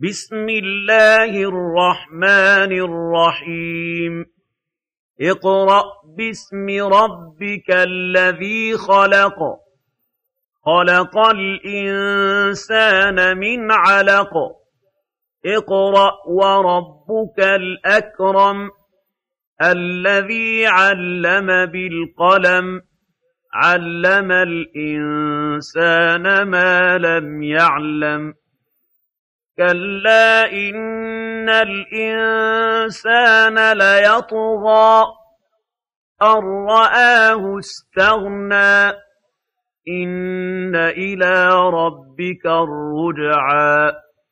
بسم الله الرحمن الرحيم اقرأ باسم ربك الذي خلق خلق الإنسان من علق اقرأ وربك الأكرم الذي علم بالقلم علم الإنسان ما لم يعلم كلا إن الإنسان ليطغى أن رآه استغنى إن إلى ربك الرجعى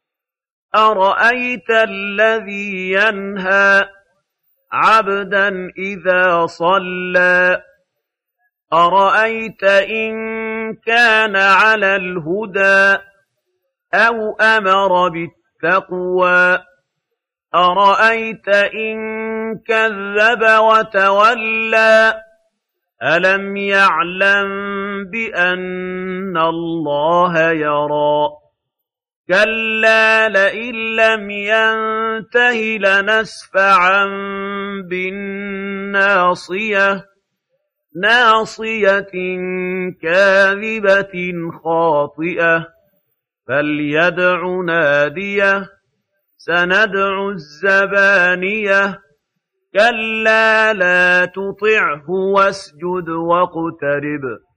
أرأيت الذي ينهى عبدا إذا صلى أرأيت إن كان على الهدى أو أمر بالتقوى أرأيت إن كذب وتولى ألم يعلم بأن الله يرى كلا لئن لم ينته لنسفعا بالناصية ناصية كاذبة خاطئة فليدع ناديه سندع الزبانية كلا لا تطعه واسجد واقترب